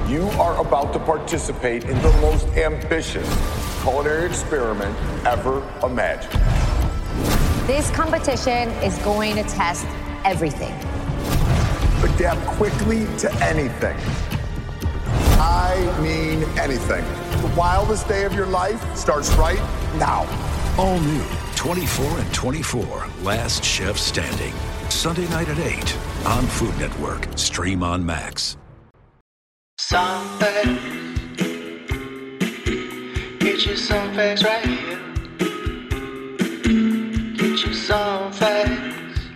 You are about to participate in the most ambitious culinary experiment ever imagined. This competition is going to test everything. Adapt quickly to anything. I mean anything. The wildest day of your life starts right now. All new 24 and 24, Last Chef Standing. Sunday night at 8 on Food Network. Stream on Max. Some facts. Get you some facts right here. Get you some facts.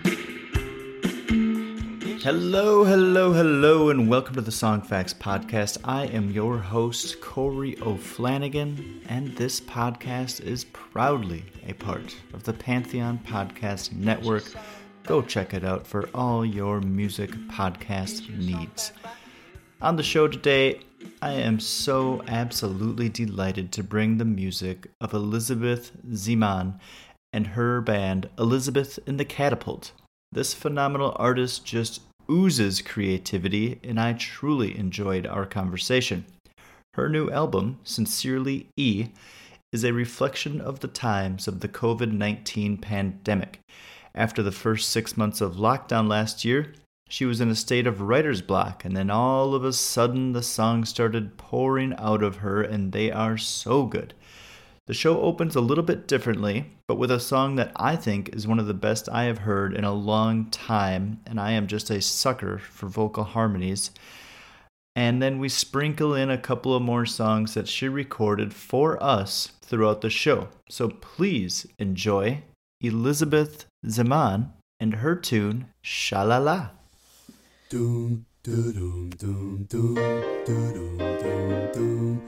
Hello, and welcome to the Song Facts Podcast. I am your host, Corey O'Flanagan, and this podcast is proudly a part of the Pantheon Podcast Network. Go check it out for all your music podcast needs. On the show today, I am so absolutely delighted to bring the music of Elizabeth Zeman and her band Elizabeth and the Catapult. This phenomenal artist just oozes creativity, and I truly enjoyed our conversation. Her new album, Sincerely E, is a reflection of the times of the COVID-19 pandemic. After the first 6 months of lockdown last year, she was in a state of writer's block, and then all of a sudden the songs started pouring out of her, and they are so good. The show opens a little bit differently, but with a song that I think is one of the best I have heard in a long time, and I am just a sucker for vocal harmonies. And then we sprinkle in a couple of more songs that she recorded for us throughout the show. So please enjoy Elizabeth Zeman and her tune, Sha-La-La. Doom, doom, doom, doom, doom, doom, doom.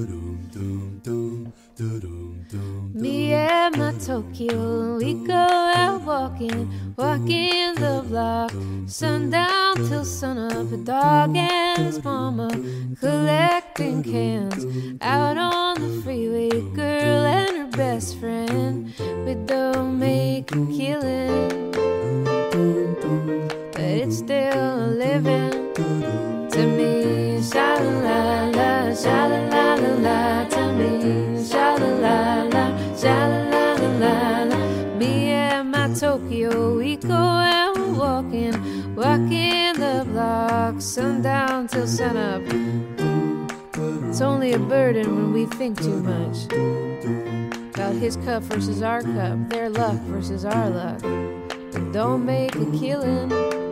Me and my Tokyo, we go out walking the block, sundown till sunup. A dog and his mama collecting cans out on the freeway. Girl and her best friend, we don't make a killing, but it's still a living to me. Sha-la-la-la, sha-la-la-la-la, to me. Sha-la-la-la, sha-la-la-la-la. Me and my Tokyo, we go out walking the block, sundown till sunup. It's only a burden when we think too much about his cup versus our cup, their luck versus our luck. And don't make a killing,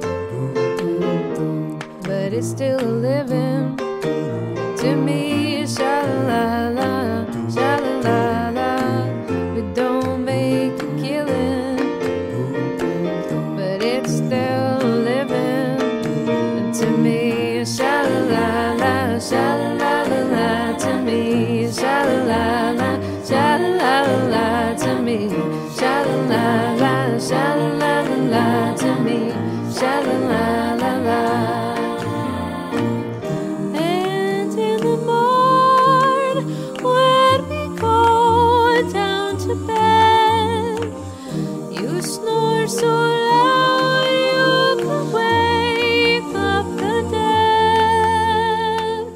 but it's still a living to me. Sha-la-la-la, sha-la-la-la. We don't make a killing, but it's still a living to me. Sha-la-la-la, sha-la-la-la-la, to me. Sha-la-la-la, sha-la-la-la-la, to me. Sha-la-la-la, sha-la-la-la-la, to me. Sha-la-la-la-la. So loud you could wake up the dead.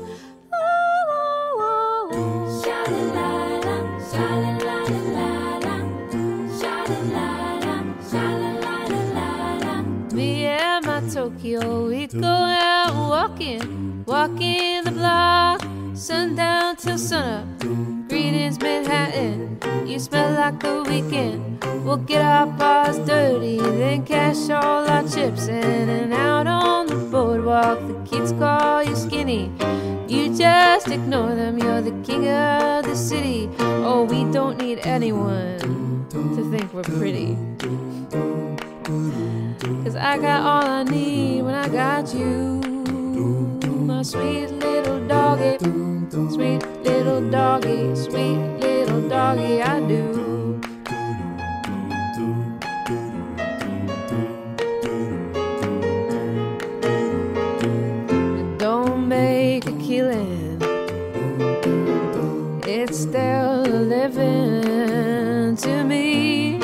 Sha-la-la-la, sha-la-la-la-la, sha-la-la-la, sha-la-la-la-la. Me and my Tokyo, we go out walking the block, sundown till sunup. Greetings, Manhattan, you smell like the weekend. We'll get our paws dirty, then cash all our chips in. And out on the boardwalk, the kids call you skinny. You just ignore them, you're the king of the city. Oh, we don't need anyone to think we're pretty, 'cause I got all I need when I got you. My sweet little doggy, sweet little doggy, sweet little doggy, I do. Don't make a killing, it's still living to me.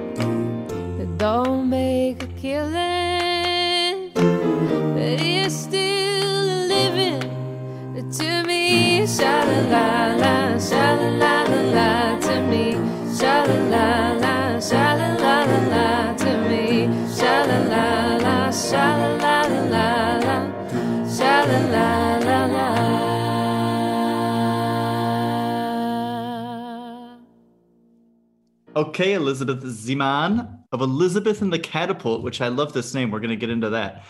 Don't make a killing, but it's sha la la la la, sha la la la la. Okay, Elizabeth Zeman of Elizabeth and the Catapult, which I love this name. We're going to get into that.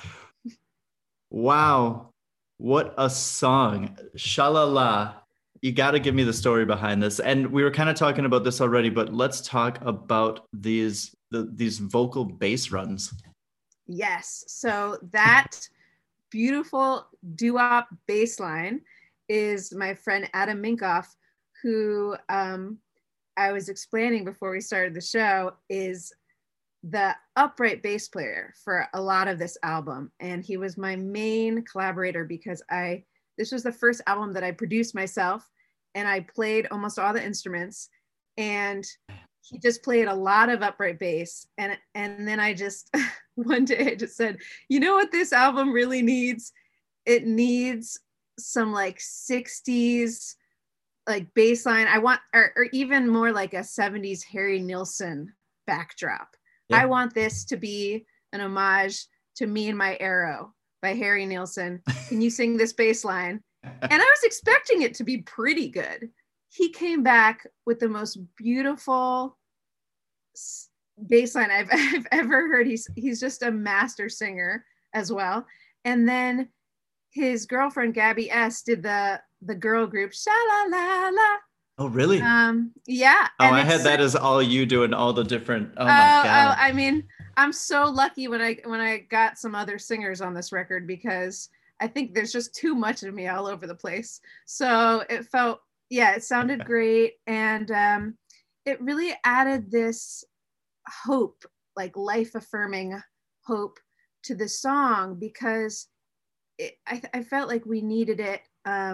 Wow, what a song. Shalala. You got to give me the story behind this. And we were kind of talking about this already, but let's talk about these vocal bass runs. Yes. So that beautiful doo-wop bass line is my friend Adam Minkoff, who I was explaining before we started the show, is the upright bass player for a lot of this album. And he was my main collaborator because this was the first album that I produced myself, and I played almost all the instruments, and he just played a lot of upright bass. And then I just, one day I just said, you know what this album really needs? It needs some like 60s like bass line. I want, or even more like a 70s Harry Nilsson backdrop. Yeah. I want this to be an homage to Me and My Arrow by Harry Nilsson. Can you sing this bass line? And I was expecting it to be pretty good. He came back with the most beautiful bass line I've ever heard. He's just a master singer as well. And then his girlfriend Gabby S did the girl group Sha La La La. Oh really? Yeah. Oh, I had that as all you doing all the different. Oh my God. I mean, I'm so lucky when I got some other singers on this record, because I think there's just too much of me all over the place. So it sounded great, and it really added this hope, like life affirming hope, to the song, because I felt like we needed it,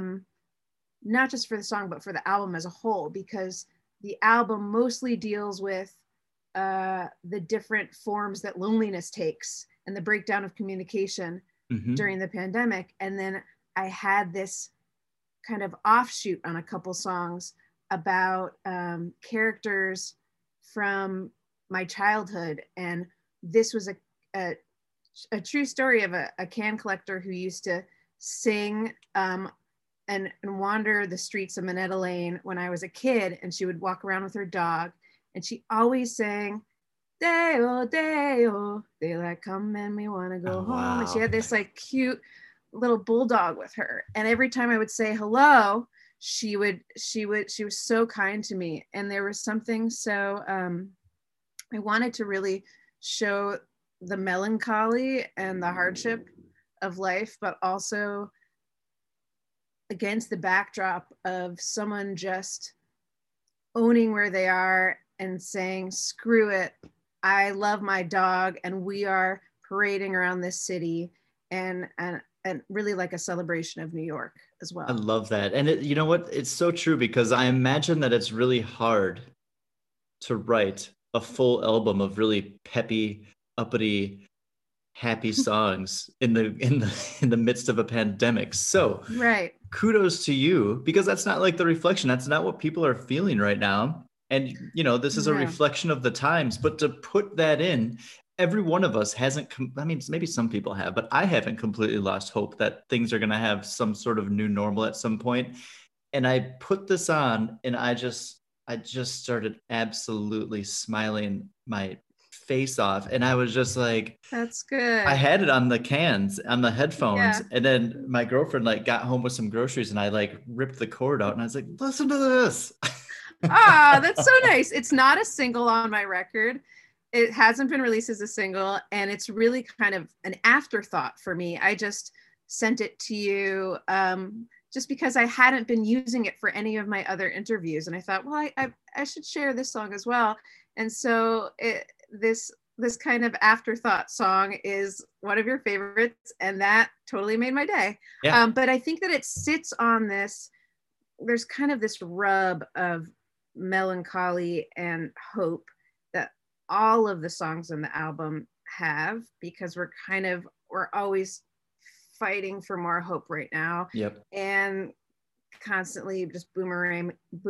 not just for the song, but for the album as a whole, because the album mostly deals with the different forms that loneliness takes and the breakdown of communication during the pandemic. And then I had this kind of offshoot on a couple songs about characters from my childhood. And this was a true story of a can collector who used to sing and wander the streets of Minetta Lane when I was a kid, and she would walk around with her dog, and she always sang, "Day-oh, day-oh, daylight come and we want to go home." Wow. And she had this like cute little bulldog with her, and every time I would say hello, she was so kind to me. And there was something so I wanted to really show the melancholy and the hardship of life, but also against the backdrop of someone just owning where they are and saying, screw it, I love my dog, and we are parading around this city, and really like a celebration of New York as well. I love that. And you know what? It's so true, because I imagine that it's really hard to write a full album of really peppy, uppity, happy songs in the midst of a pandemic. So right. Kudos to you, because that's not like the reflection. That's not what people are feeling right now. And, you know, this is a reflection of the times, but to put that in, every one of us hasn't, I mean, maybe some people have, but I haven't completely lost hope that things are going to have some sort of new normal at some point. And I put this on, and I just started absolutely smiling my face off, and I was just like, that's good. I had it on the cans, on the headphones, and then my girlfriend like got home with some groceries, and I like ripped the cord out, and I was like, listen to this. That's so nice. It's not a single on my record. It hasn't been released as a single, and it's really kind of an afterthought for me. I just sent it to you just because I hadn't been using it for any of my other interviews, and I thought, well, I should share this song as well. And so this kind of afterthought song is one of your favorites, and that totally made my day. Yeah. But I think that it sits on this, there's kind of this rub of melancholy and hope that all of the songs in the album have, because we're always fighting for more hope right now. Yep. And constantly just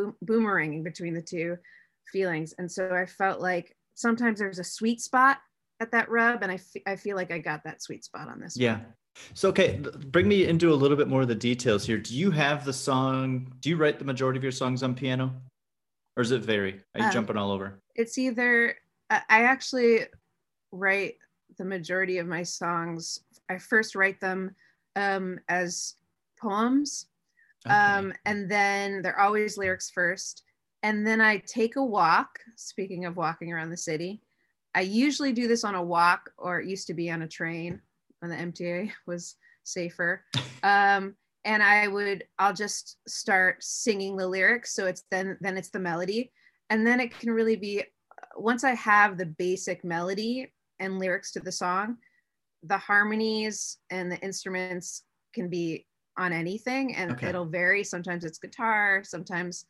boomeranging between the two feelings. And so I felt like sometimes there's a sweet spot at that rub, and I feel like I got that sweet spot on this one. Yeah. So, okay, bring me into a little bit more of the details here. Do you have the song? Do you write the majority of your songs on piano, or does it vary? Are you jumping all over? It's either I actually write the majority of my songs. I first write them as poems, and then they're always lyrics first. And then I take a walk. Speaking of walking around the city, I usually do this on a walk, or it used to be on a train when the MTA was safer. And I'll just start singing the lyrics. So it's then it's the melody. And then it can really be, once I have the basic melody and lyrics to the song, the harmonies and the instruments can be on anything, and it'll vary. Sometimes it's guitar, sometimes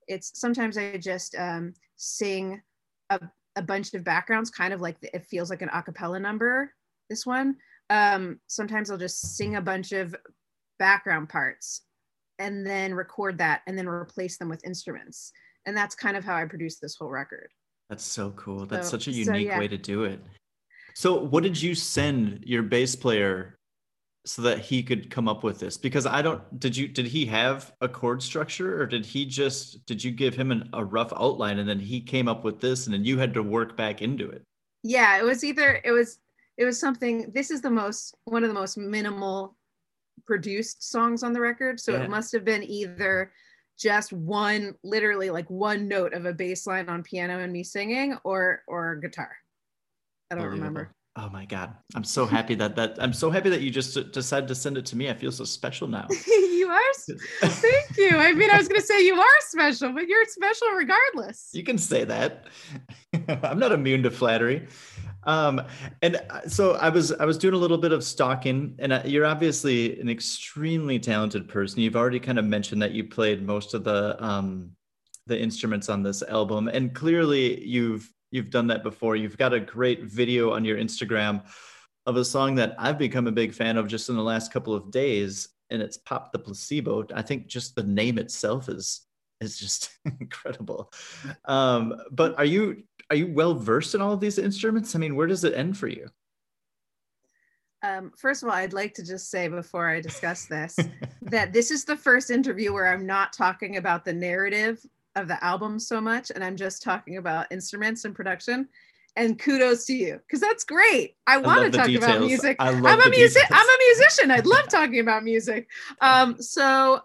I just sing a bunch of backgrounds, kind of like it feels like an a cappella number, this one. Sometimes I'll just sing a bunch of background parts and then record that and then replace them with instruments. And that's kind of how I produced this whole record. That's so cool. That's such a unique way to do it. So what did you send your bass player so that he could come up with this? Because did he have a chord structure, or did you give him a rough outline and then he came up with this and then you had to work back into it? Yeah, it was something, this is one of the most minimal produced songs on the record. So it must have been either just literally like one note of a bass line on piano and me singing, or guitar. I don't remember. Oh my God. I'm so happy that you just decided to send it to me. I feel so special now. You are. Thank you. I mean, I was going to say you are special, but you're special regardless. You can say that. I'm not immune to flattery. And so I was doing a little bit of stalking, and you're obviously an extremely talented person. You've already kind of mentioned that you played most of the instruments on this album, and clearly you've done that before. You've got a great video on your Instagram of a song that I've become a big fan of just in the last couple of days, and it's Pop the Placebo. I think just the name itself is just incredible. But are you well versed in all of these instruments? I mean, where does it end for you? First of all, I'd like to just say before I discuss this, that this is the first interview where I'm not talking about the narrative of the album so much, and I'm just talking about instruments and production. And kudos to you, because that's great. I want to talk about music. I'm a musician. I'd love talking about music. So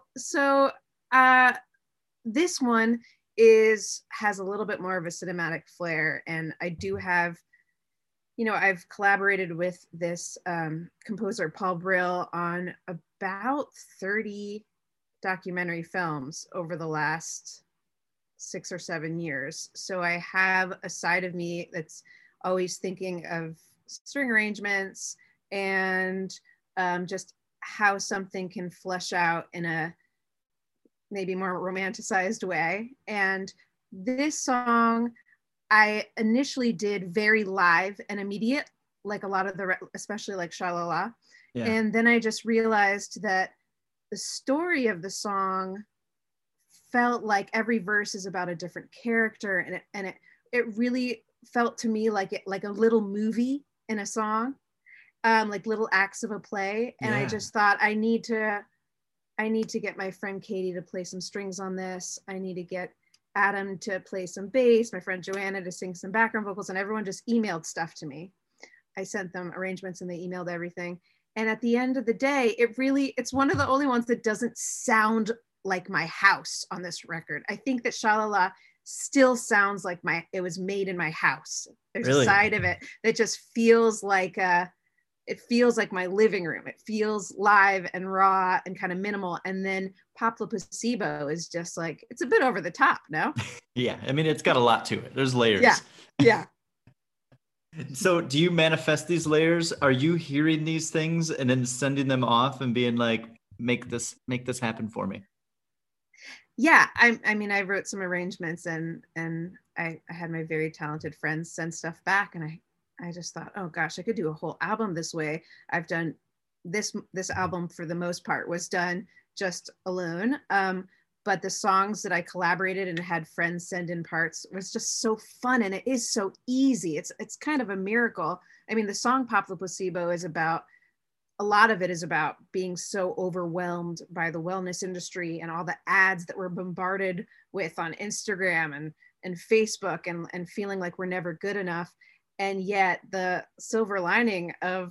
this one has a little bit more of a cinematic flair, and I do have, I've collaborated with this composer Paul Brill on about 30 documentary films over the last 6 or 7 years. So I have a side of me that's always thinking of string arrangements and just how something can flesh out in a maybe more romanticized way. And this song I initially did very live and immediate, like a lot of especially like Sha-La-La. Yeah. And then I just realized that the story of the song felt like every verse is about a different character, and it really felt to me like a little movie in a song, like little acts of a play. And I just thought I need to get my friend Katie to play some strings on this. I need to get Adam to play some bass, my friend Joanna to sing some background vocals, and everyone just emailed stuff to me. I sent them arrangements and they emailed everything. And at the end of the day, it's one of the only ones that doesn't sound like my house on this record. I think that Sha-La-La still sounds like it was made in my house. There's a side of it that just feels like my living room. It feels live and raw and kind of minimal. And then Pop the Placebo is just like, it's a bit over the top, no? Yeah, I mean, it's got a lot to it. There's layers. Yeah. So do you manifest these layers? Are you hearing these things and then sending them off and being like, make this happen for me? Yeah, I mean, I wrote some arrangements and I had my very talented friends send stuff back, and I just thought, oh gosh, I could do a whole album this way. I've done this album for the most part was done just alone. but the songs that I collaborated and had friends send in parts was just so fun, and it is so easy. It's kind of a miracle. I mean, the song Pop the Placebo is about, a lot of it is about being so overwhelmed by the wellness industry and all the ads that we're bombarded with on Instagram and Facebook, and feeling like we're never good enough. And yet the silver lining of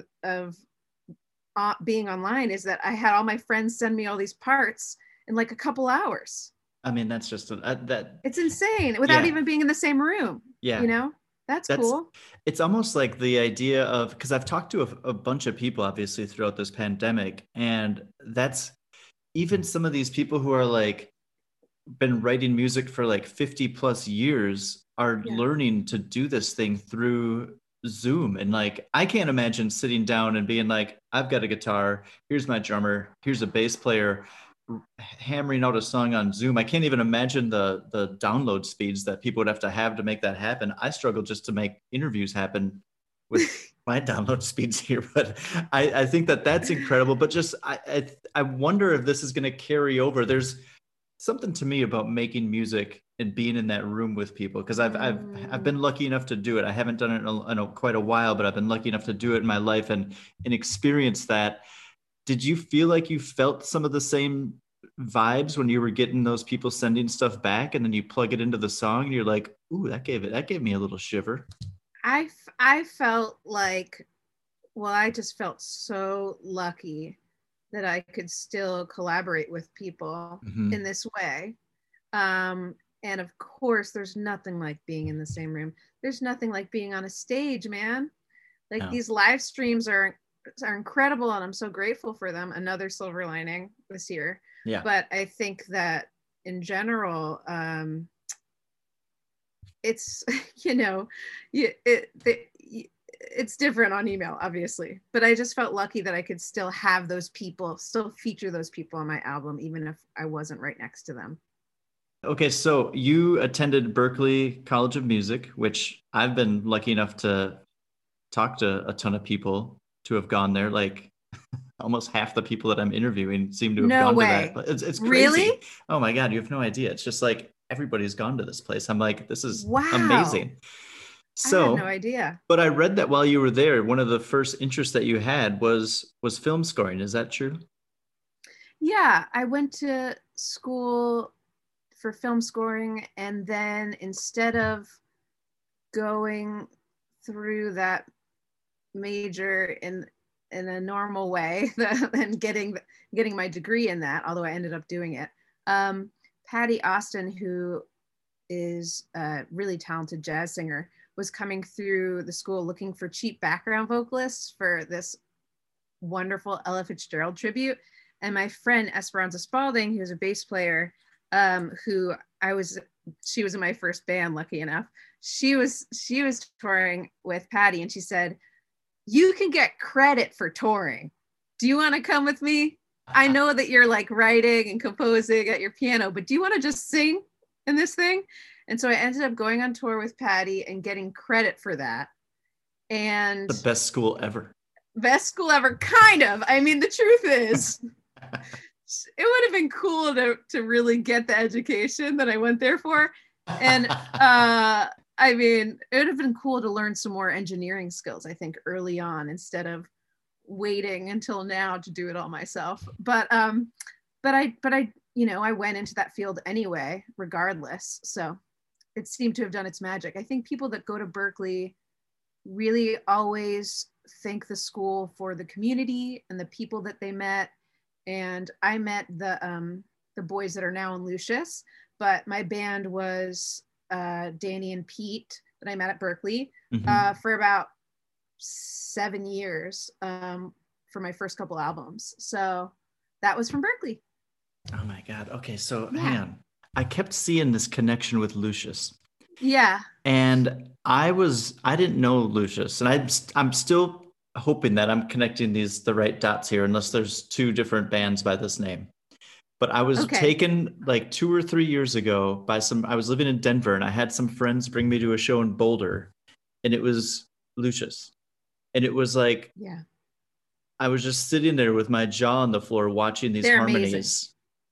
being online is that I had all my friends send me all these parts in like a couple hours. I mean, that's just that. It's insane without even being in the same room. Yeah. You know, that's cool. It's almost like the idea of, because I've talked to a bunch of people, obviously, throughout this pandemic. And that's even some of these people who are like, been writing music for like 50 plus years are learning to do this thing through Zoom. And like, I can't imagine sitting down and being like, I've got a guitar, here's my drummer, here's a bass player, hammering out a song on Zoom. I can't even imagine the download speeds that people would have to make that happen. I struggle just to make interviews happen with my download speeds here, but I think that's incredible. But just I wonder if this is going to carry over. There's something to me about making music and being in that room with people, because I've been lucky enough to do it. I haven't done it in quite a while, but I've been lucky enough to do it in my life and experience that. Did you feel like you felt some of the same vibes when you were getting those people sending stuff back, and then you plug it into the song and you're like, ooh, that gave me a little shiver? I felt like, well, I just felt so lucky that I could still collaborate with people in this way. And of course, there's nothing like being in the same room. There's nothing like being on a stage, man. Like these live streams are incredible, and I'm so grateful for them. Another silver lining this year. Yeah. But I think that in general, it's, you know, it's different on email, obviously, but I just felt lucky that I could still have those people, still feature those people on my album, even if I wasn't right next to them. Okay, so you attended Berklee College of Music, which I've been lucky enough to talk to a ton of people to have gone there. Like almost half the people that I'm interviewing seem to have gone to that. But it's crazy. Really? Oh my God, you have no idea. It's just like everybody's gone to this place. I'm like, this is amazing. So, I had no idea. But I read that while you were there, one of the first interests that you had was film scoring. Is that true? Yeah, I went to school for film scoring, and then instead of going through that major in a normal way and getting my degree in that, although I ended up doing it, Patty Austin, who is a really talented jazz singer, was coming through the school looking for cheap background vocalists for this wonderful Ella Fitzgerald tribute. And my friend Esperanza Spalding, who was a bass player, she was in my first band, lucky enough. She was touring with Patty, and she said, "You can get credit for touring. Do you want to come with me? I know that you're like writing and composing at your piano, but do you want to just sing in this thing?" And so I ended up going on tour with Patty and getting credit for that. And the best school ever. Best school ever, kind of. I mean, the truth is, it would have been cool to really get the education that I went there for. And I mean, it would have been cool to learn some more engineering skills, I think, early on, instead of waiting until now to do it all myself. But I you know, I went into that field anyway, regardless. So it seemed to have done its magic. I think people that go to Berklee really always thank the school for the community and the people that they met. And I met the boys that are now in Lucius, but my band was Danny and Pete that I met at Berklee for about 7 years for my first couple albums. So that was from Berklee. Oh my God. Okay. So hang on. I kept seeing this connection with Lucius. Yeah. And I didn't know Lucius, and I'm still hoping that I'm connecting the right dots here, unless there's two different bands by this name. But I was taken like 2 or 3 years ago I was living in Denver, and I had some friends bring me to a show in Boulder, and it was Lucius. And it was like, I was just sitting there with my jaw on the floor watching these harmonies. Amazing.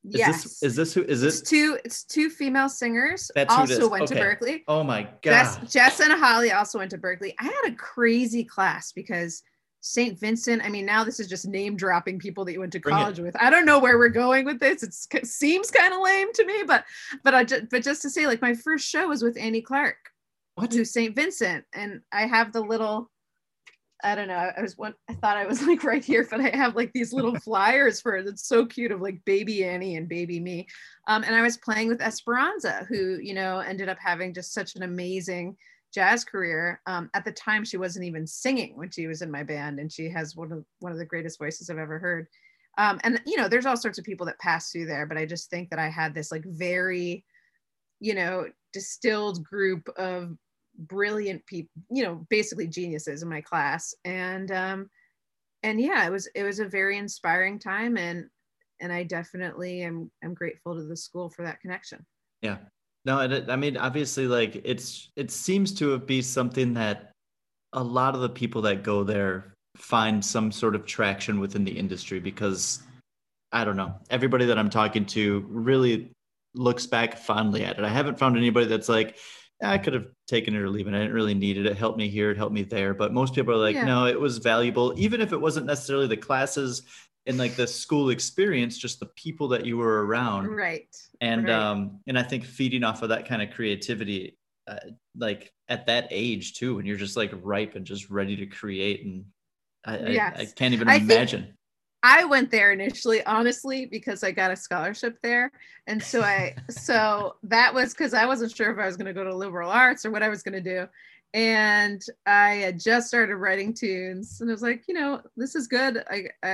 Yes. Is this who is it? It's two female singers. That's who it also is. went to Okay. Berkeley. Oh my God. Jess and Holly also went to Berkeley. I had a crazy class because St. Vincent, I mean, now this is just name dropping people that you went to college with. I don't know where we're going with this. It seems kind of lame to me, but just to say, like, my first show was with Annie Clark to St. Vincent. And I have the little, I don't know. I thought I was like right here, but I have like these little flyers for it. It's so cute of like baby Annie and baby me. And I was playing with Esperanza, who, you know, ended up having just such an amazing jazz career. At the time, she wasn't even singing when she was in my band, and she has one of the greatest voices I've ever heard. And you know, there's all sorts of people that pass through there, but I just think that I had this like very, you know, distilled group of brilliant people, you know, basically geniuses in my class. And yeah, it was a very inspiring time, and I definitely am grateful to the school for that connection. Yeah. No, I mean, obviously, like it seems to be something that a lot of the people that go there find some sort of traction within the industry, because I don't know, everybody that I'm talking to really looks back fondly at it. I haven't found anybody that's like, I could have taken it or leave it. I didn't really need it. It helped me here. It helped me there. But most people are like, no, it was valuable. Even if it wasn't necessarily the classes and like the school experience, just the people that you were around. Right. And I think feeding off of that kind of creativity, like at that age too, when you're just like ripe and just ready to create. And I can't even imagine. I went there initially, honestly, because I got a scholarship there. And so so that was because I wasn't sure if I was going to go to liberal arts or what I was going to do. And I had just started writing tunes, and I was like, you know, this is good.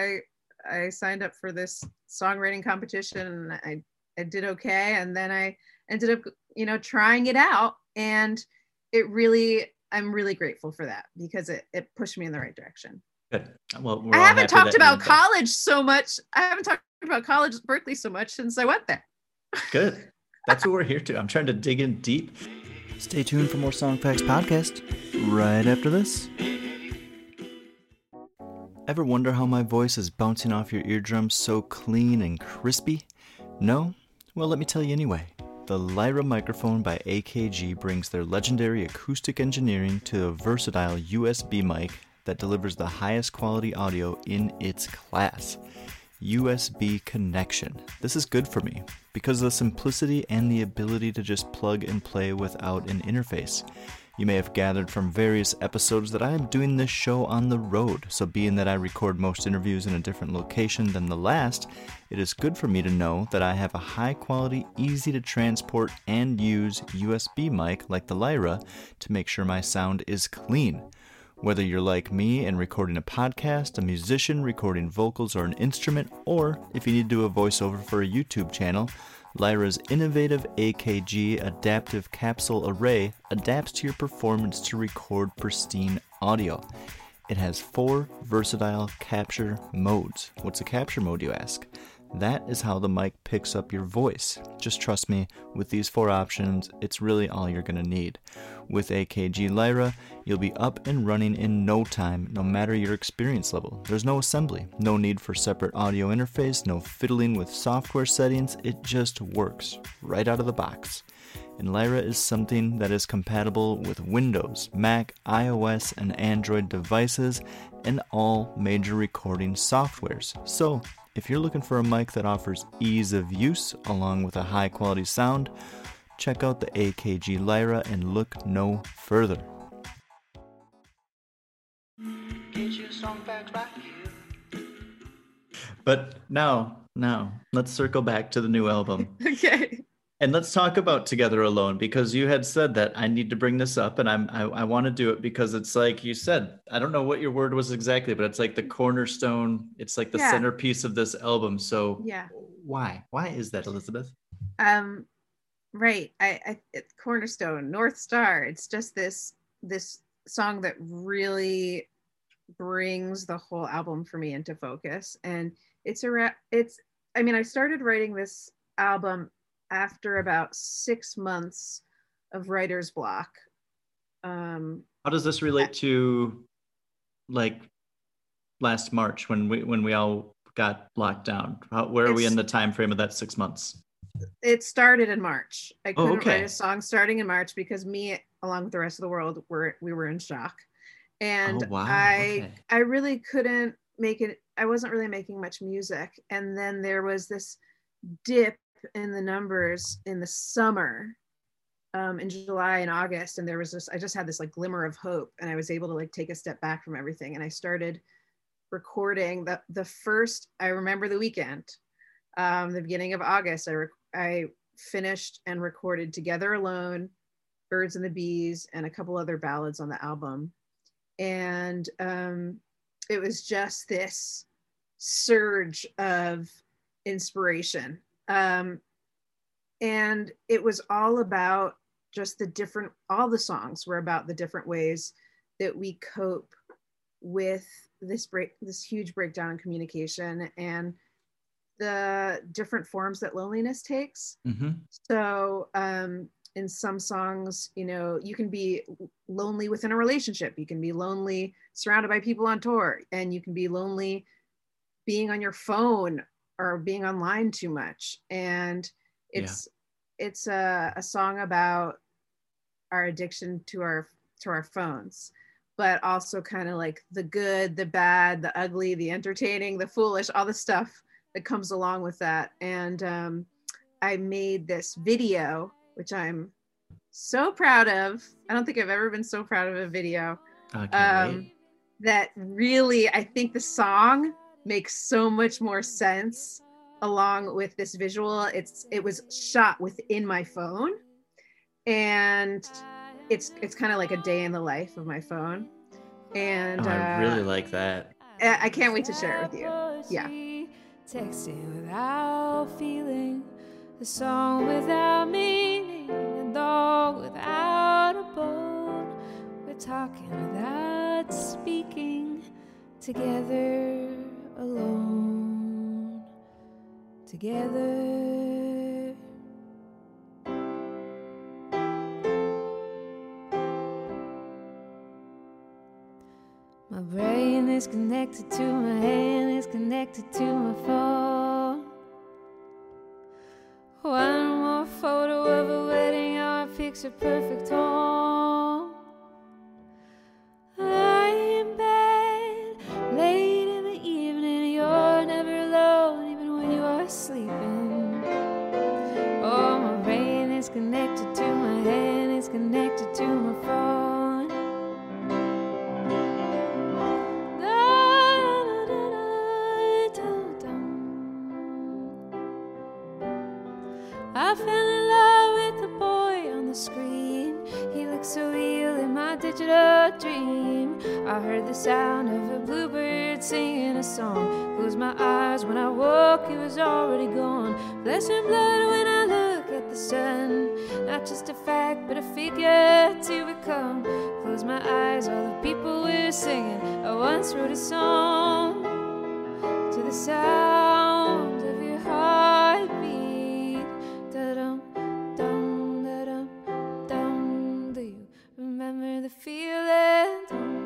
I signed up for this songwriting competition, and I did okay. And then I ended up, you know, trying it out, and I'm really grateful for that, because it pushed me in the right direction. Good. Well, I haven't talked about college so much. I haven't talked about college at Berkeley so much since I went there. Good. That's what we're here to. I'm trying to dig in deep. Stay tuned for more Song Facts podcast right after this. Ever wonder how my voice is bouncing off your eardrums so clean and crispy? No? Well, let me tell you anyway. The Lyra microphone by AKG brings their legendary acoustic engineering to a versatile USB mic that delivers the highest quality audio in its class. USB connection. This is good for me because of the simplicity and the ability to just plug and play without an interface. You may have gathered from various episodes that I am doing this show on the road, so being that I record most interviews in a different location than the last, it is good for me to know that I have a high quality, easy to transport and use USB mic like the Lyra to make sure my sound is clean. Whether you're like me and recording a podcast, a musician recording vocals or an instrument, or if you need to do a voiceover for a YouTube channel, Lyra's innovative AKG adaptive capsule array adapts to your performance to record pristine audio. It has 4 versatile capture modes. What's a capture mode, you ask? That is how the mic picks up your voice. Just trust me, with these 4 options, it's really all you're going to need. With AKG Lyra, you'll be up and running in no time, no matter your experience level. There's no assembly, no need for separate audio interface, no fiddling with software settings. It just works right out of the box. And Lyra is something that is compatible with Windows, Mac, iOS, and Android devices, and all major recording softwares. So, if you're looking for a mic that offers ease of use along with a high quality sound, check out the AKG Lyra and look no further. Get your song facts right here. But now, let's circle back to the new album. Okay. And let's talk about Together Alone, because you had said that I need to bring this up, and I want to do it because it's like you said, I don't know what your word was exactly, but it's like the cornerstone. It's like the centerpiece of this album. So why is that, Elizabeth? Right. It's cornerstone, North Star. It's just this song that really brings the whole album for me into focus. And I started writing this album after about 6 months of writer's block. How does this relate to like last March when we all got locked down? Where are we in the time frame of that 6 months? It started in March. I couldn't okay. write a song starting in March because me, along with the rest of the world, we were in shock. And I really couldn't make it. I wasn't really making much music. And then there was this dip in the numbers in the summer, in July and August. And there was I just had this like glimmer of hope, and I was able to like take a step back from everything. And I started recording the first, I remember the weekend, the beginning of August, I finished and recorded Together Alone, Birds and the Bees, and a couple other ballads on the album. And it was just this surge of inspiration. And it was all about just all the songs were about the different ways that we cope with this huge breakdown in communication and the different forms that loneliness takes. Mm-hmm. So in some songs, you can be lonely within a relationship. You can be lonely surrounded by people on tour, and you can be lonely being on your phone or being online too much. And it's a song about our addiction to our phones, but also kind of like the good, the bad, the ugly, the entertaining, the foolish, all the stuff that comes along with that. And I made this video, which I'm so proud of. I don't think I've ever been so proud of a video. That really, I think the song makes so much more sense along with this visual. It was shot within my phone, and it's kind of like a day in the life of my phone. And I really like that. I can't wait to share it with you. Yeah. Texting without feeling, the song without meaning, a dog without a bone. We're talking without speaking, together alone, together. My brain is connected to my hand, is connected to my phone. One more photo of a wedding, our picture perfect home. Lying in bed, late in the evening, you're never alone, even when you are sleeping. Oh, my brain is connected to my hand, is connected to my phone. I fell in love with the boy on the screen. He looked so real in my digital dream. I heard the sound of a bluebird singing a song. Closed my eyes when I woke, he was already gone. Flesh and blood when I look at the sun. Not just a fact, but a figure to become. Close my eyes, all the people were singing. I once wrote a song to the sound of your heartbeat. Remember the feeling?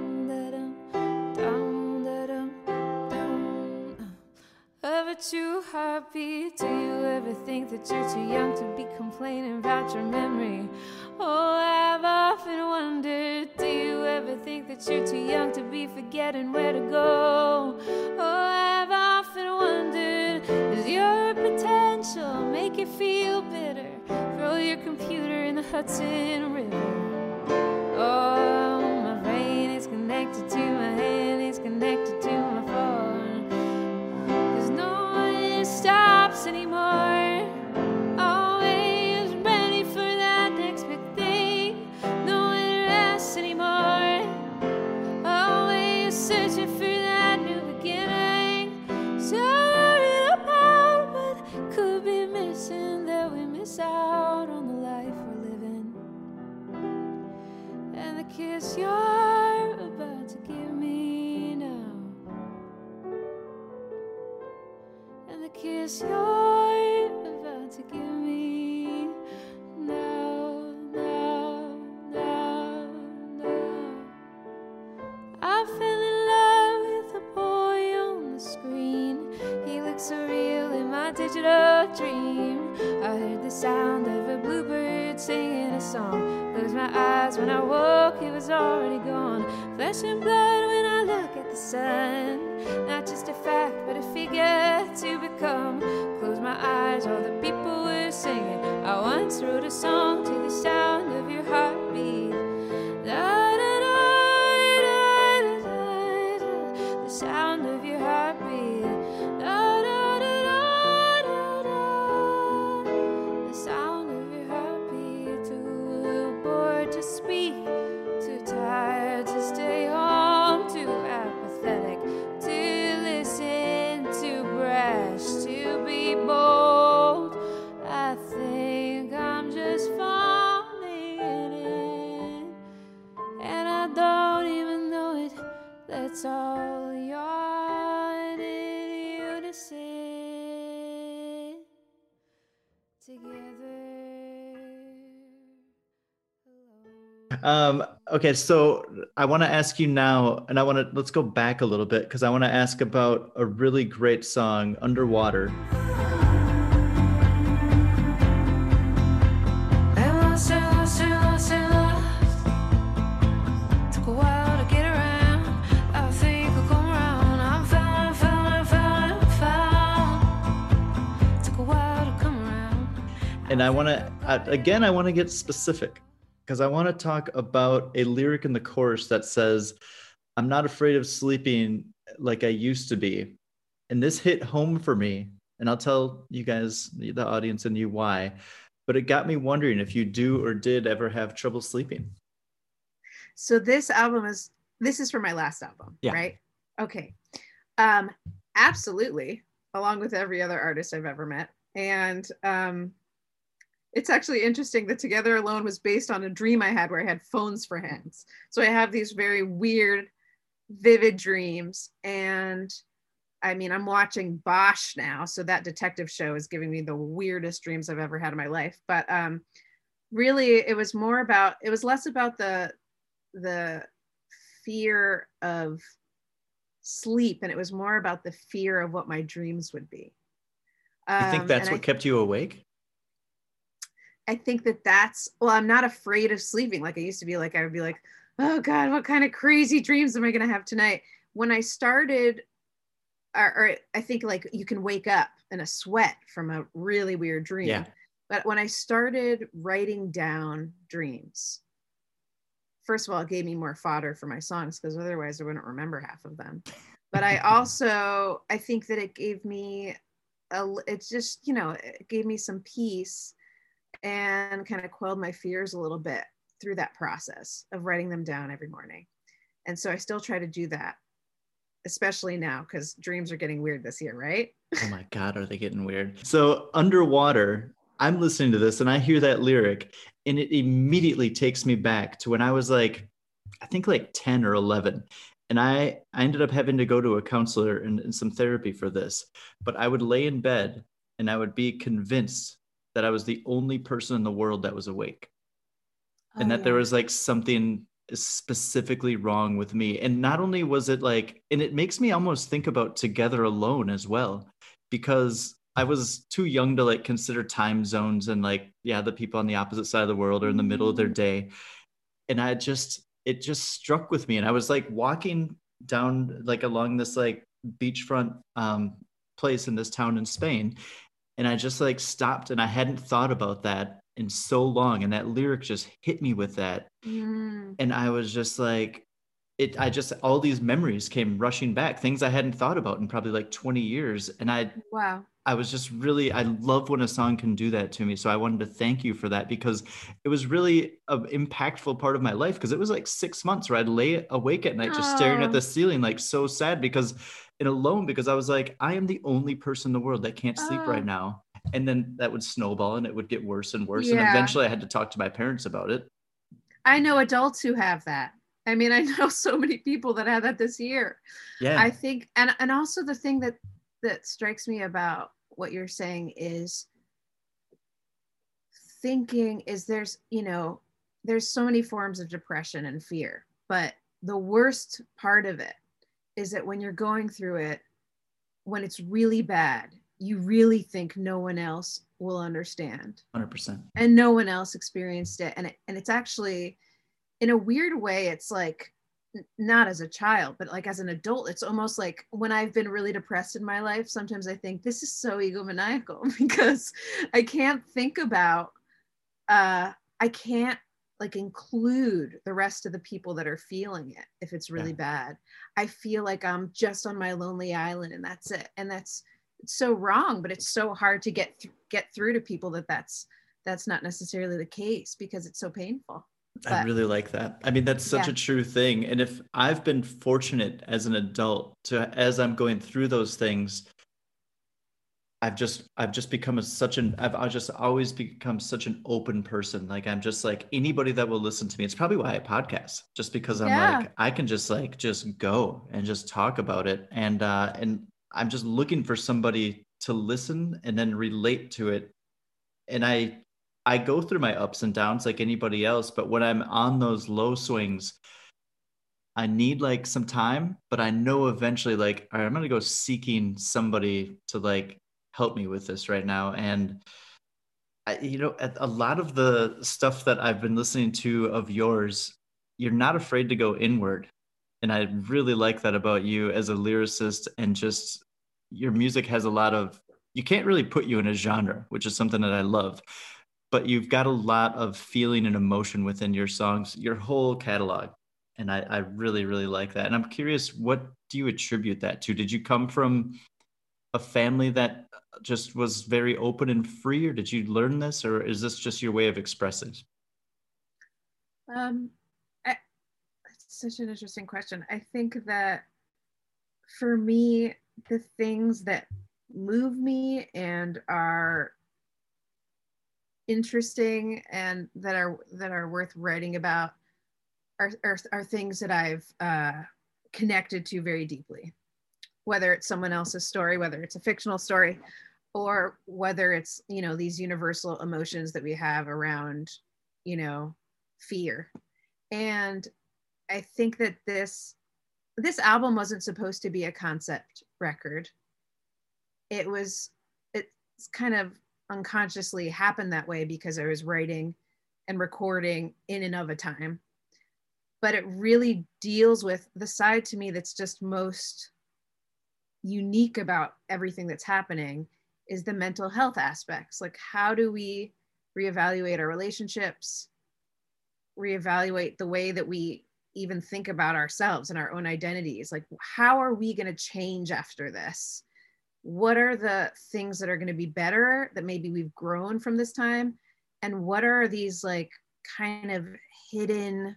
Of a true heartbeat. Do you ever think that you're too young to be complaining about your memory? Oh, I've often wondered, do you ever think that you're too young to be forgetting where to go? Oh, I've often wondered, does your potential make you feel bitter? Throw your computer in the Hudson River. Oh, my brain is connected to my hand, is connected to my phone. There's no one stops anymore. Always ready for that next big thing. No one rests anymore. Always searching for that new beginning. So worried about what could be missing, that we miss out on the life we're living. And the kiss you're about to give me now, and the kiss you're about to give me now, now, now, now. I fell in love with the boy on the screen. He my digital dream. I heard the sound of a bluebird singing a song. Closed my eyes when I woke, he was already gone. Flesh and blood when I look at the sun. Not just a fact, but a figure to become. Close my eyes, all the people were singing. I once wrote a song to the sound of your heartbeat. Da, da, da, da, da, da, da. The sound of your heartbeat. Da, da, da, da, da, da. The sound of your heartbeat. Too bored to speak, too tired to stay home, too apathetic to listen, too brash to be bold. I think I'm just falling in, and I don't even know it. Let's all yawn in unison together. Okay, so I want to ask you now, and let's go back a little bit because I want to ask about a really great song, Underwater. Took a while to get around. I think I'll come around. I'm found. Took a while to come around. And I want to get specific because I want to talk about a lyric in the chorus that says, "I'm not afraid of sleeping like I used to be." And this hit home for me, and I'll tell you guys, the audience and you, why. But it got me wondering if you do or did ever have trouble sleeping. So this is for my last album, Yeah. right? Okay. Absolutely, along with every other artist I've ever met. And it's actually interesting that Together Alone was based on a dream I had where I had phones for hands. So I have these very weird, vivid dreams. And I mean, I'm watching Bosch now, so that detective show is giving me the weirdest dreams I've ever had in my life. But really, it was less about the fear of sleep, and it was more about the fear of what my dreams would be. You think that's what kept you awake? I think I'm not afraid of sleeping like I used to be. Like, I would be like, oh God, what kind of crazy dreams am I going to have tonight? When I started, or I think like you can wake up in a sweat from a really weird dream. Yeah. But when I started writing down dreams, first of all, it gave me more fodder for my songs because otherwise I wouldn't remember half of them. But I think that it gave me it gave me some peace and kind of quelled my fears a little bit through that process of writing them down every morning. And so I still try to do that, especially now because dreams are getting weird this year, right? Oh my God, are they getting weird? So Underwater, I'm listening to this and I hear that lyric and it immediately takes me back to when I was like, I think like 10 or 11. And I ended up having to go to a counselor and some therapy for this. But I would lay in bed and I would be convinced that I was the only person in the world that was awake. And that there was like something specifically wrong with me. And not only was it like, and it makes me almost think about Together Alone as well, because I was too young to like consider time zones and like, yeah, the people on the opposite side of the world are in the middle of their day. And it just struck with me. And I was like walking down like along this like beachfront place in this town in Spain. And I just like stopped and I hadn't thought about that in so long. And that lyric just hit me with that. And I was just like, all these memories came rushing back, things I hadn't thought about in probably like 20 years. And I was just really, I love when a song can do that to me. So I wanted to thank you for that because it was really an impactful part of my life because it was like 6 months where I'd lay awake at night just staring at the ceiling, like so sad because I was like, I am the only person in the world that can't sleep right now. And then that would snowball and it would get worse and worse. Yeah. And eventually I had to talk to my parents about it. I know adults who have that. I mean, I know so many people that had that this year. Yeah. I think, and also the thing that strikes me about what you're saying is there's so many forms of depression and fear, but the worst part of it is that when you're going through it, when it's really bad, you really think no one else will understand. 100%. And no one else experienced it. And it's actually, in a weird way, it's like, not as a child, but like as an adult, it's almost like when I've been really depressed in my life, sometimes I think this is so egomaniacal because I can't think about, I can't like include the rest of the people that are feeling it if it's really bad. I feel like I'm just on my lonely island and that's it. And it's so wrong, but it's so hard to get through to people that's not necessarily the case because it's so painful. But, I really like that. I mean, that's such a true thing. And if I've been fortunate as an adult to, as I'm going through those things, I've just become I've just always become such an open person. Like, I'm just like anybody that will listen to me. It's probably why I podcast, just because I'm like, I can just go and just talk about it. And I'm just looking for somebody to listen and then relate to it. And I go through my ups and downs like anybody else, but when I'm on those low swings, I need like some time, but I know eventually like, all right, I'm going to go seeking somebody to like help me with this right now. And a lot of the stuff that I've been listening to of yours, you're not afraid to go inward. And I really like that about you as a lyricist, and just your music has a lot of, you can't really put you in a genre, which is something that I love. But you've got a lot of feeling and emotion within your songs, your whole catalog. And I really, really like that. And I'm curious, what do you attribute that to? Did you come from a family that just was very open and free, or did you learn this, or is this just your way of expressing? It's such an interesting question. I think that for me, the things that move me and are interesting and that are worth writing about are things that I've connected to very deeply, whether it's someone else's story, whether it's a fictional story, or whether it's, these universal emotions that we have around, fear. And I think that this album wasn't supposed to be a concept record. It's kind of unconsciously happened that way because I was writing and recording in and of a time. But it really deals with the side to me that's just most unique about everything that's happening is the mental health aspects. Like, how do we reevaluate our relationships, reevaluate the way that we even think about ourselves and our own identities? Like, how are we going to change after this? What are the things that are going to be better that maybe we've grown from this time? And what are these like kind of hidden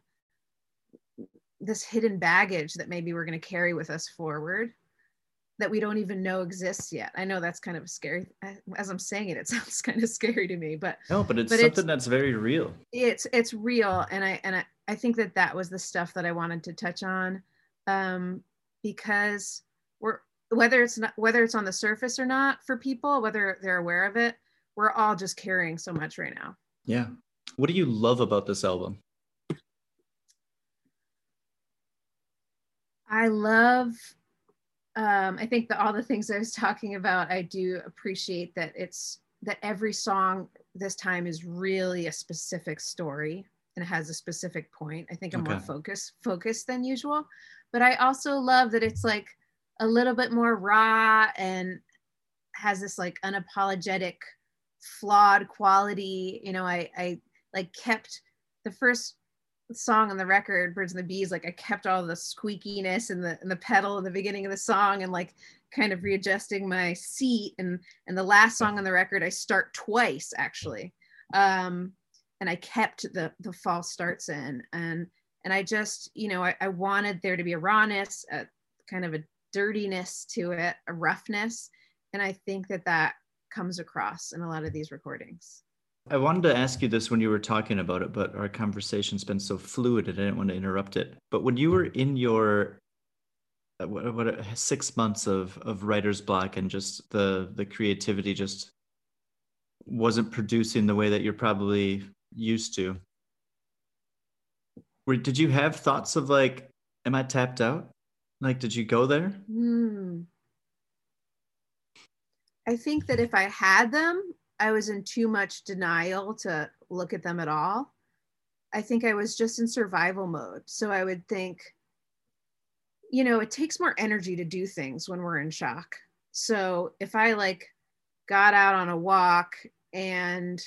baggage that maybe we're going to carry with us forward that we don't even know exists yet? I know that's kind of scary. As I'm saying it, it sounds kind of scary to me, but it's something that's very real. It's real. And I think that was the stuff that I wanted to touch on, because whether it's on the surface or not for people, whether they're aware of it, we're all just carrying so much right now. Yeah. What do you love about this album? I love, I think that all the things I was talking about, I do appreciate that that every song this time is really a specific story and it has a specific point. I think I'm more focused than usual, but I also love that it's like a little bit more raw and has this like unapologetic flawed quality. I like kept the first song on the record, Birds and the Bees, like I kept all the squeakiness and the pedal in the beginning of the song and like kind of readjusting my seat, and the last song on the record I start twice actually, and I kept the false starts in, and I just I wanted there to be a rawness, a kind of a dirtiness to it, a roughness, and I think that comes across in a lot of these recordings. I wanted to ask you this when you were talking about it, but our conversation's been so fluid and I didn't want to interrupt it. But when you were in your 6 months of writer's block and just the creativity just wasn't producing the way that you're probably used to, did you have thoughts of like, am I tapped out? Like, did you go there? I think that if I had them, I was in too much denial to look at them at all. I think I was just in survival mode. So I would think, it takes more energy to do things when we're in shock. So if I like got out on a walk and,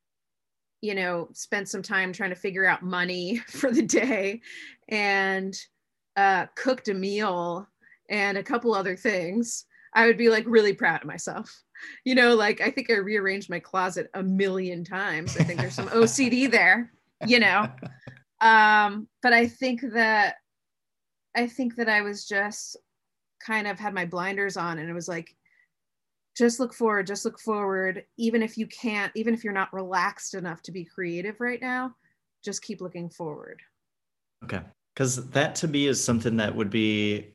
spent some time trying to figure out money for the day and cooked a meal and a couple other things, I would be like really proud of myself. Like I think I rearranged my closet a million times. I think there's some OCD there, but I think that I was just kind of had my blinders on, and it was like, just look forward. Even if you're not relaxed enough to be creative right now, just keep looking forward. Okay. Because that to me is something that would be,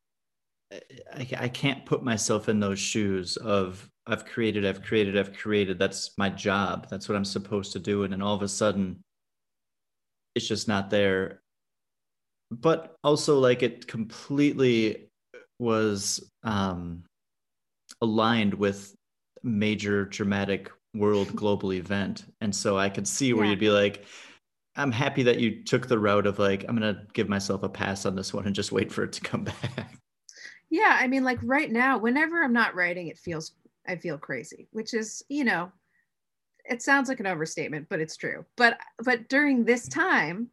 I can't put myself in those shoes of I've created. That's my job. That's what I'm supposed to do. And then all of a sudden it's just not there. But also like it completely was aligned with major dramatic world global event. And so I could see where you'd be like, I'm happy that you took the route of like, I'm going to give myself a pass on this one and just wait for it to come back. Yeah. I mean, like right now, whenever I'm not writing, I feel crazy, which is, it sounds like an overstatement, but it's true. But during this time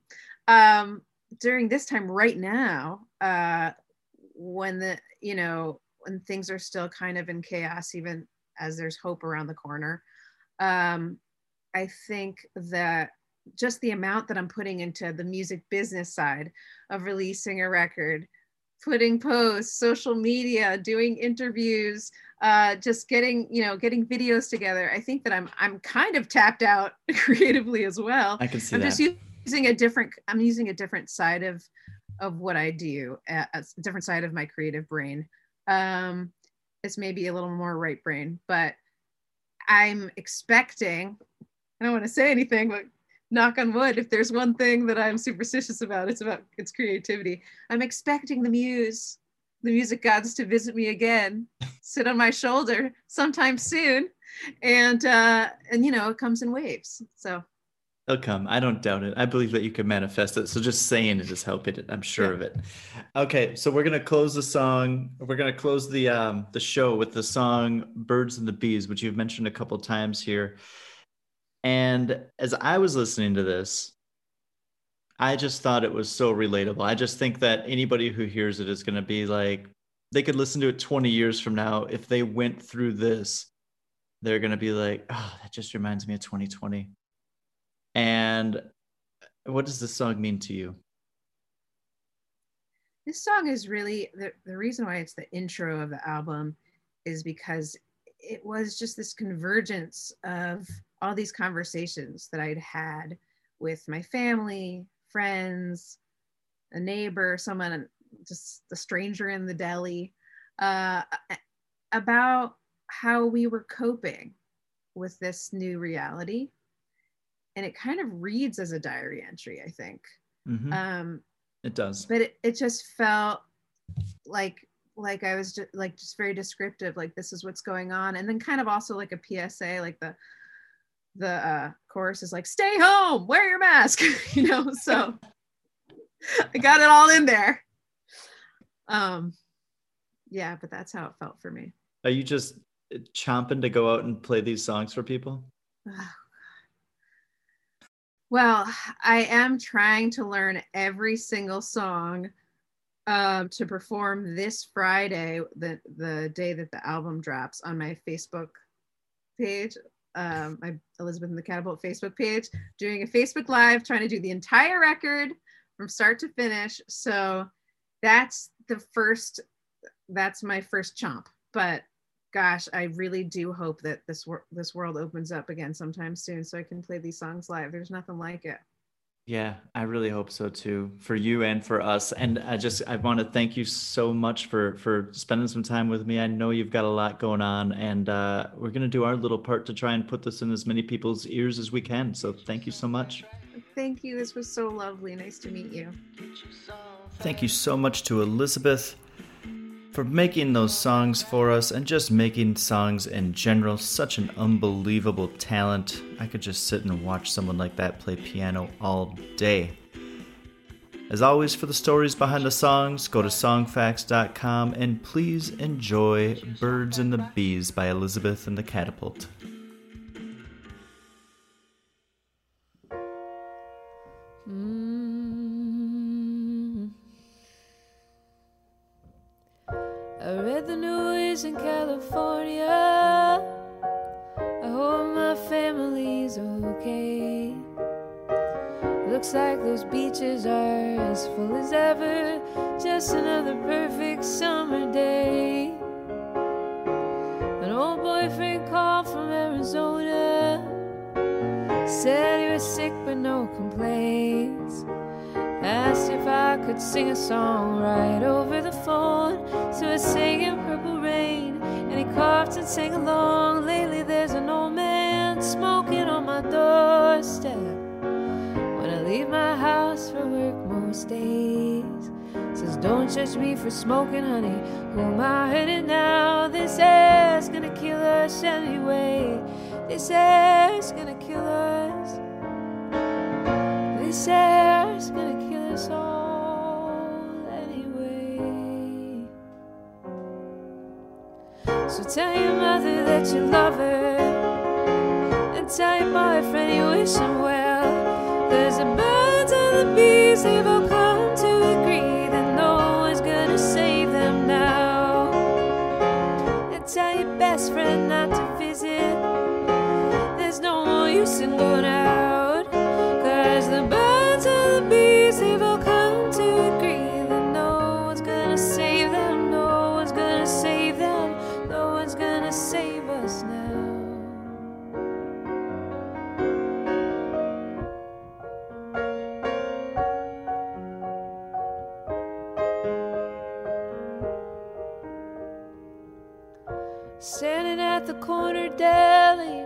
right now, when when things are still kind of in chaos, even as there's hope around the corner, I think that just the amount that I'm putting into the music business side of releasing a record, putting posts, social media, doing interviews, just getting videos together. I think that I'm kind of tapped out creatively as well. I can see I'm that. just using a different side of what I do, a different side of my creative brain. It's maybe a little more right brain, but I'm expecting, I don't want to say anything, but knock on wood, if there's one thing that I'm superstitious about, it's creativity. I'm expecting the music gods to visit me again, sit on my shoulder sometime soon. And it comes in waves. So it'll come. I don't doubt it. I believe that you can manifest it. So just saying it is helping it. I'm sure of it. Okay. So we're going to close the song. We're going to close the show with the song Birds and the Bees, which you've mentioned a couple times here. And as I was listening to this, I just thought it was so relatable. I just think that anybody who hears it is going to be like, they could listen to it 20 years from now. If they went through this, they're going to be like, oh, that just reminds me of 2020. And what does this song mean to you? This song is really, the reason why it's the intro of the album is because it was just this convergence of all these conversations that I'd had with my family, friends, a neighbor, someone, just a stranger in the deli, about how we were coping with this new reality. And it kind of reads as a diary entry, I think. Mm-hmm. It does. But it just felt like I was just very descriptive, like this is what's going on. And then kind of also like a PSA, like the chorus is like, stay home, wear your mask, so I got it all in there. Yeah, but that's how it felt for me. Are you just chomping to go out and play these songs for people? Well, I am trying to learn every single song to perform this Friday, the day that the album drops, on my Facebook page, my Elizabeth and the Catapult Facebook page, doing a Facebook Live, trying to do the entire record from start to finish. So that's my first chomp. But gosh, I really do hope that this world opens up again sometime soon so I can play these songs live. There's nothing like it. Yeah, I really hope so too, for you and for us. And I want to thank you so much for spending some time with me. I know you've got a lot going on, and we're going to do our little part to try and put this in as many people's ears as we can. So thank you so much. Thank you. This was so lovely. Nice to meet you. Thank you so much to Elizabeth. for making those songs for us and just making songs in general. Such an unbelievable talent. I could just sit and watch someone like that play piano all day. As always, for the stories behind the songs, go to songfacts.com and please enjoy Birds and the Bees by Elizabeth and the Catapult. I read the news in California. I hope my family's okay. Looks like those beaches are as full as ever. Just another perfect summer day. An old boyfriend called from Arizona. Said he was sick but no complaints. Asked if I could sing a song right over the phone. So I sang him Purple Rain, and he coughed and sang along. Lately there's an old man smoking on my doorstep when I leave my house for work most days. Says don't judge me for smoking, honey. Who am I hurting now? This air's gonna kill us anyway. This air's gonna kill us. This air's gonna kill us all anyway. So tell your mother that you love her, and tell your boyfriend you wish him well. There's the birds and the bees, they've all come to agree that no one's gonna save them now. And tell your best friend not to visit. There's no more use in going out, 'cause the birds and the bees, they've all come to agree that no one's gonna save them. No one's gonna save them. No one's gonna save us now. Standing at the corner deli,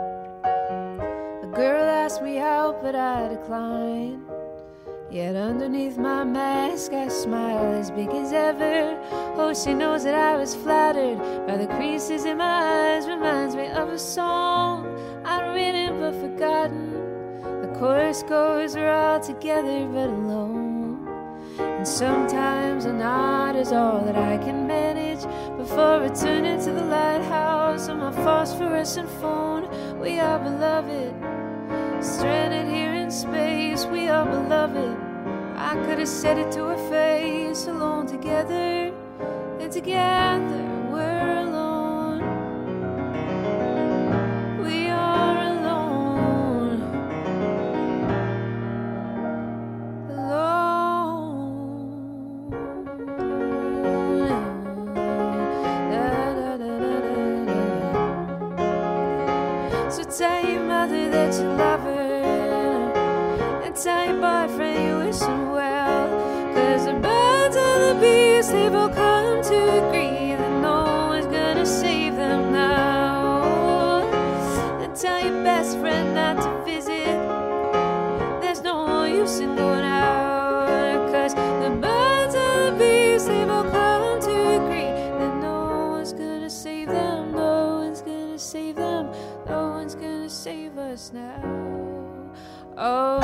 a girl asked me out, but I declined. Yet underneath my mask I smile as big as ever. Oh, she knows that I was flattered by the creases in my eyes. Reminds me of a song I'd written but forgotten. The chorus goes, we're all together but alone. And sometimes a nod is all that I can manage before returning to the lighthouse on my phosphorescent phone. We are beloved, stranded here in space. We are beloved. I could have said it to her face. Alone together, and together we're alone. We are alone. Alone. Da, da, da, da, da. So tell your mother that you love her, and tell your boyfriend you wish him well, 'cause the birds and the bees, they've all come to agree that no one's gonna save them now. And tell your best friend not to visit. There's no more use in going out, 'cause the birds and the bees, they've all come to agree that no one's gonna save them. No one's gonna save them. No one's gonna save us now. Oh.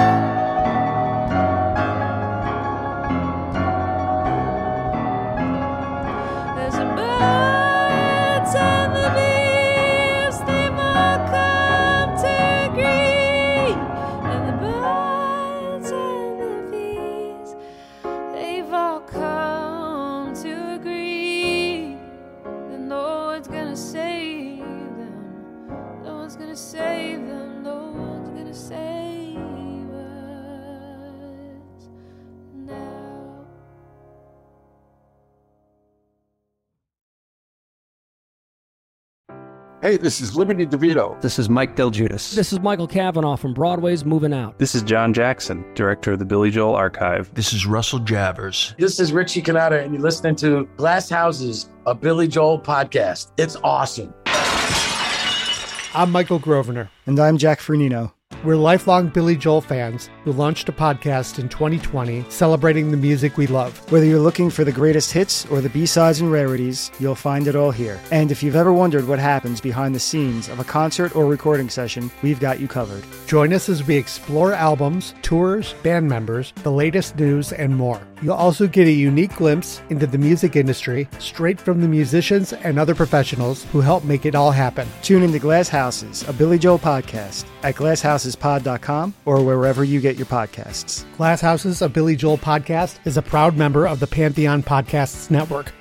There's the birds and the bees, they've all come to agree. And the birds and the bees, they've all come to agree that no one's gonna save them. No one's gonna save them. No one's gonna save us now. Hey, this is Liberty DeVito. This is Mike Del Giudice. This is Michael Cavanaugh from Broadway's Moving Out. This is John Jackson, director of the Billy Joel Archive. This is Russell Javers. This is Richie Cannata, and you're listening to Glass Houses, a Billy Joel podcast. It's awesome. I'm Michael Grosvenor. And I'm Jack Fernino. We're lifelong Billy Joel fans who launched a podcast in 2020 celebrating the music we love. Whether you're looking for the greatest hits or the B-sides and rarities, you'll find it all here. And if you've ever wondered what happens behind the scenes of a concert or recording session, we've got you covered. Join us as we explore albums, tours, band members, the latest news, and more. You'll also get a unique glimpse into the music industry straight from the musicians and other professionals who help make it all happen. Tune into Glass Houses, a Billy Joel podcast at glasshousespod.com or wherever you get your podcasts. Glass Houses, a Billy Joel podcast is a proud member of the Pantheon Podcasts Network.